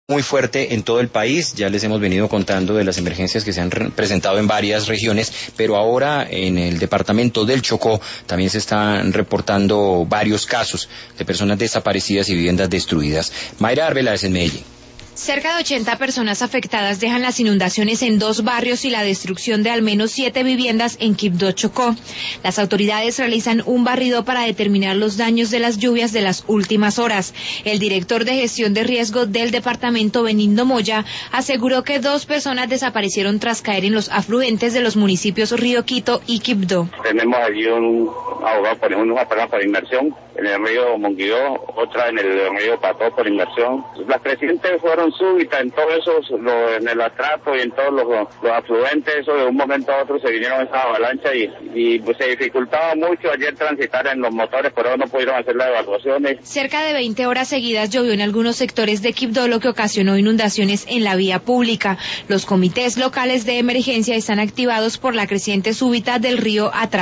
Muy fuerte en todo el país, ya les hemos venido contando de las emergencias que se han presentado en varias regiones, pero ahora en el departamento del Chocó también se están reportando varios casos de personas desaparecidas y viviendas destruidas. Mayra Arbeláez en Medellín. Cerca de 80 personas afectadas dejan las inundaciones en 2 barrios y la destrucción de al menos 7 viviendas en Quibdó, Chocó. Las autoridades realizan un barrido para determinar los daños de las lluvias de las últimas horas. El director de gestión de riesgo del departamento, Benindo Moya, aseguró que 2 personas desaparecieron tras caer en los afluentes de los municipios Río Quito y Quibdó. Tenemos allí un ahogado, una persona por inmersión en el río Monguidó, otra en el río Pató por inmersión. Las crecientes fueron súbitas en todo eso, en el atrato y en todos los afluentes, eso de un momento a otro se vinieron esas avalanchas y pues se dificultaba mucho ayer transitar en los motores, por eso no pudieron hacer las evacuaciones. Cerca de 20 horas seguidas llovió en algunos sectores de Quibdó, lo que ocasionó inundaciones en la vía pública. Los comités locales de emergencia están activados por la creciente súbita del río Atrato.